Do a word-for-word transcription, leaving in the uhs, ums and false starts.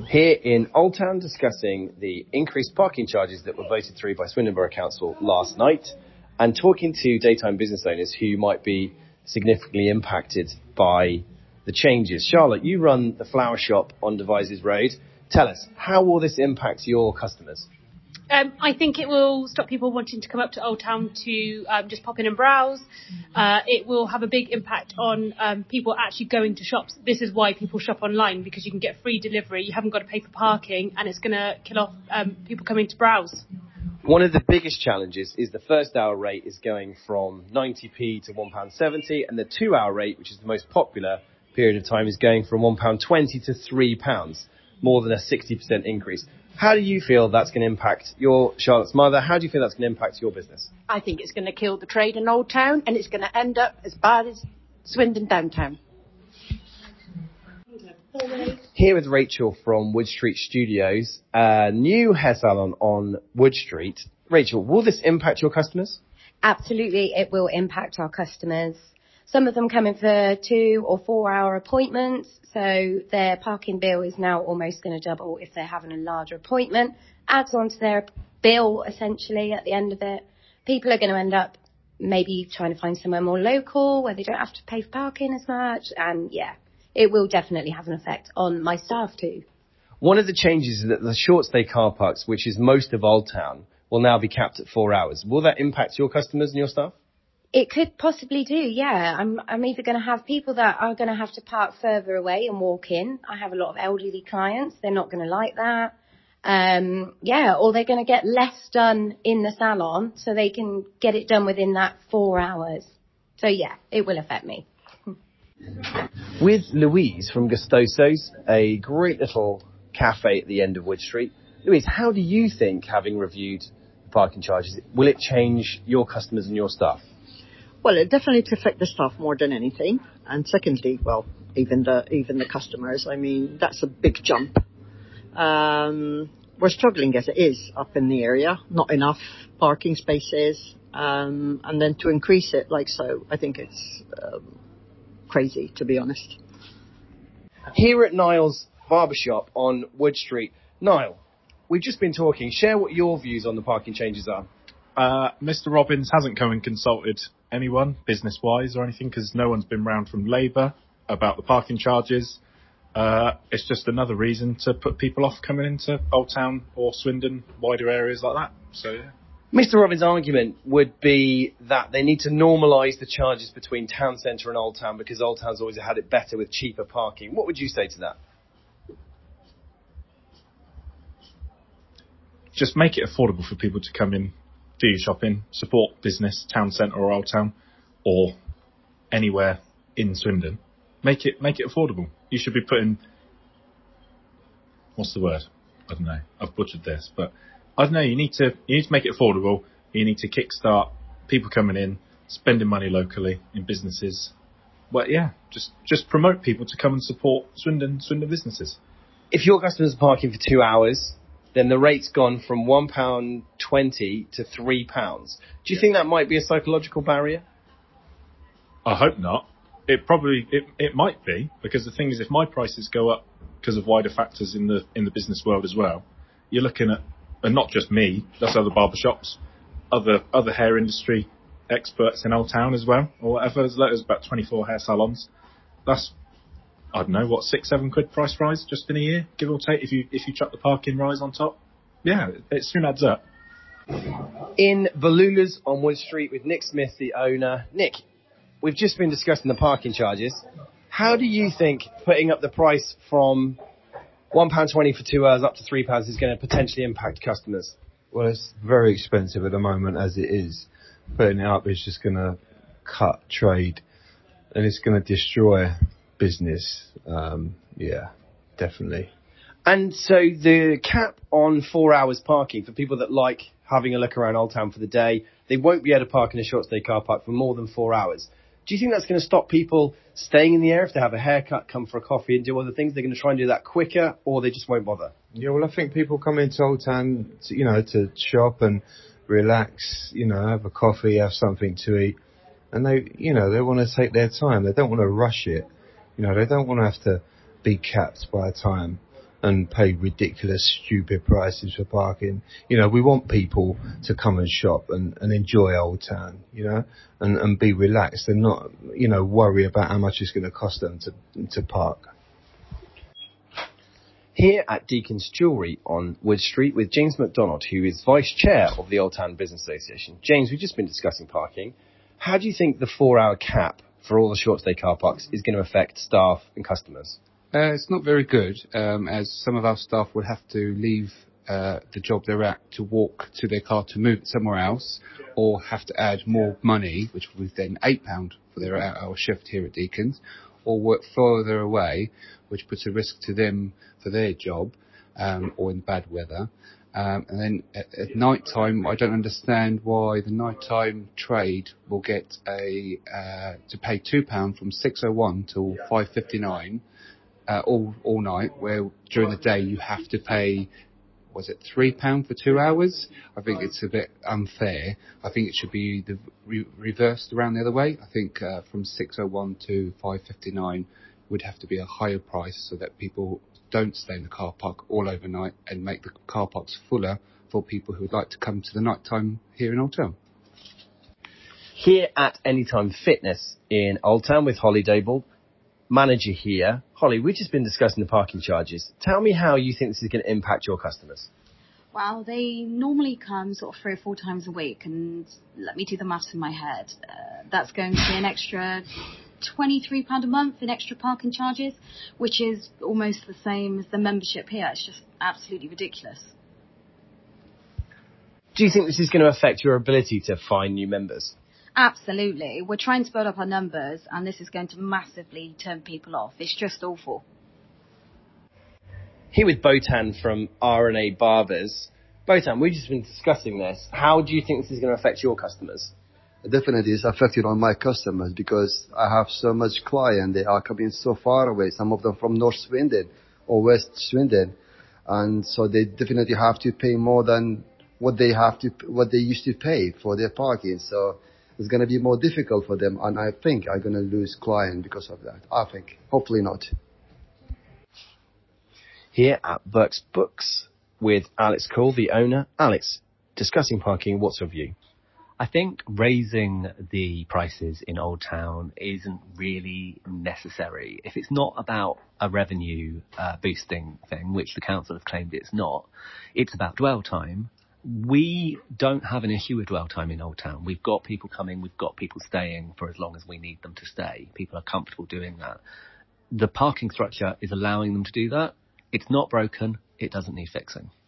Here in Old Town, discussing the increased parking charges that were voted through by Swindon Borough Council last night, and talking to daytime business owners who might be significantly impacted by the changes. Charlotte, you run the flower shop on Devizes Road. Tell us, how will this impact your customers? Um, I think it will stop people wanting to come up to Old Town to um, just pop in and browse. Uh, it will have a big impact on um, people actually going to shops. This is why people shop online, because you can get free delivery. You haven't got to pay for parking, and it's going to kill off um, people coming to browse. One of the biggest challenges is the first hour rate is going from ninety p to one pound seventy, and the two hour rate, which is the most popular period of time, is going from one pound twenty to three pounds, more than a sixty percent increase. How do you feel that's going to impact your, Charlotte's mother, how do you feel that's going to impact your business? I think it's going to kill the trade in Old Town, and it's going to end up as bad as Swindon Downtown. Here with Rachel from Wood Street Studios, a new hair salon on Wood Street. Rachel, will this impact your customers? Absolutely, it will impact our customers. Some of them come in for two or four hour appointments, so their parking bill is now almost going to double if they're having a larger appointment. Adds on to their bill, essentially, at the end of it. People are going to end up maybe trying to find somewhere more local where they don't have to pay for parking as much. And yeah, it will definitely have an effect on my staff too. One of the changes is that the short stay car parks, which is most of Old Town, will now be capped at four hours. Will that impact your customers and your staff? It could possibly do, yeah. I'm I'm either going to have people that are going to have to park further away and walk in. I have a lot of elderly clients. They're not going to like that. Um, yeah, or they're going to get less done in the salon so they can get it done within that four hours. So, yeah, it will affect me. With Louise from Gustoso's, a great little cafe at the end of Wood Street. Louise, how do you think, having reviewed the parking charges, will it change your customers and your staff? Well, it definitely to affect the staff more than anything. And secondly, well, even the even the customers. I mean, that's a big jump. Um, we're struggling as it is up in the area. Not enough parking spaces. Um, and then to increase it like so, I think it's um, crazy, to be honest. Here at Niall's Barbershop on Wood Street. Niall, we've just been talking. Share what your views on the parking changes are. Uh, Mister Robbins hasn't come and consulted anyone, business-wise or anything, because no one's been round from Labour about the parking charges. Uh, it's just another reason to put people off coming into Old Town or Swindon, wider areas like that. So, yeah. Mister Robbins' argument would be that they need to normalise the charges between town centre and Old Town because Old Town's always had it better with cheaper parking. What would you say to that? Just make it affordable for people to come in, do your shopping, support business, town centre or Old Town, or anywhere in Swindon. Make it make it affordable. You should be putting, what's the word? I don't know. I've butchered this, but I don't know. You need to you need to make it affordable. You need to kickstart people coming in, spending money locally in businesses. Well, yeah, just just promote people to come and support Swindon Swindon businesses. If your customers are parking for two hours, then the rate's gone from one pound twenty to three pounds. Do you yeah. think that might be a psychological barrier? I hope not. It probably, it, it might be, because the thing is, if my prices go up because of wider factors in the in the business world as well, you're looking at, and not just me, that's other barbershops, other other hair industry experts in Old Town as well, or whatever. There's, there's about twenty-four hair salons. That's, I don't know, what, six, seven quid price rise just in a year, give or take, if you if you chuck the parking rise on top. Yeah, it soon adds up. In Balula's on Wood Street with Nick Smith, the owner. Nick, we've just been discussing the parking charges. How do you think putting up the price from one pound twenty for two hours up to three pounds is going to potentially impact customers? Well, it's very expensive at the moment as it is. Putting it up is just going to cut trade and it's going to destroy business. Um, yeah, definitely. And so the cap on four hours parking for people that like having a look around Old Town for the day, they won't be able to park in a short stay car park for more than four hours. Do you think that's going to stop people staying in the area if they have a haircut, come for a coffee and do other things? They're going to try and do that quicker, or they just won't bother? Yeah, well, I think people come into Old Town, to, you know, to shop and relax, you know, have a coffee, have something to eat. And they, you know, they want to take their time. They don't want to rush it. You know, they don't want to have to be capped by a time. and pay ridiculous, stupid prices for parking. You know, we want people to come and shop and, and enjoy Old Town, you know, and, and be relaxed and not, you know, worry about how much it's going to cost them to, to park. Here at Deacon's Jewellery on Wood Street with James McDonald, who is Vice Chair of the Old Town Business Association. James, we've just been discussing parking. How do you think the four-hour cap for all the short-stay car parks is going to affect staff and customers? Uh, it's not very good, um, as some of our staff will have to leave uh, the job they're at to walk to their car to move somewhere else, or have to add more money, which will be then eight pounds for their hour shift here at Deacon's, or work further away, which puts a risk to them for their job, um, or in bad weather. Um, and then at, at night time, I don't understand why the nighttime trade will get a uh, to pay two pounds from six oh one till five fifty-nine uh, all all night, where during the day you have to pay, was it three pounds for two hours? I think it's a bit unfair. I think it should be the re- reversed around the other way. I think uh, from six oh one to five fifty-nine would have to be a higher price so that people don't stay in the car park all overnight and make the car parks fuller for people who would like to come to the night time here in Old Town. Here at Anytime Fitness in Old Town with Holly Dable, manager here. Holly, we've just been discussing the parking charges. Tell me how you think this is going to impact your customers. Well, they normally come sort of three or four times a week, and let me do the maths in my head. Uh, that's going to be an extra twenty-three pounds a month in extra parking charges, which is almost the same as the membership here. It's just absolutely ridiculous. Do you think this is going to affect your ability to find new members? Absolutely. We're trying to build up our numbers, and this is going to massively turn people off. It's just awful. Here with Botan from R and A Barbers. Botan, we've just been discussing this. How do you think this is going to affect your customers? Definitely it's affected on my customers because I have so much client. They are coming so far away, some of them from North Swindon or West Swindon. And so they definitely have to pay more than what they have to, what they used to pay for their parking. So it's going to be more difficult for them. And I think I'm going to lose client because of that. I think. Hopefully not. Here at Burke's Books with Alex Cole, the owner. Alex, discussing parking, what's your view? I think raising the prices in Old Town isn't really necessary. If it's not about a revenue uh, boosting thing, which the council have claimed it's not, it's about dwell time. We don't have an issue with dwell time in Old Town. We've got people coming, we've got people staying for as long as we need them to stay. People are comfortable doing that. The parking structure is allowing them to do that. It's not broken. It doesn't need fixing.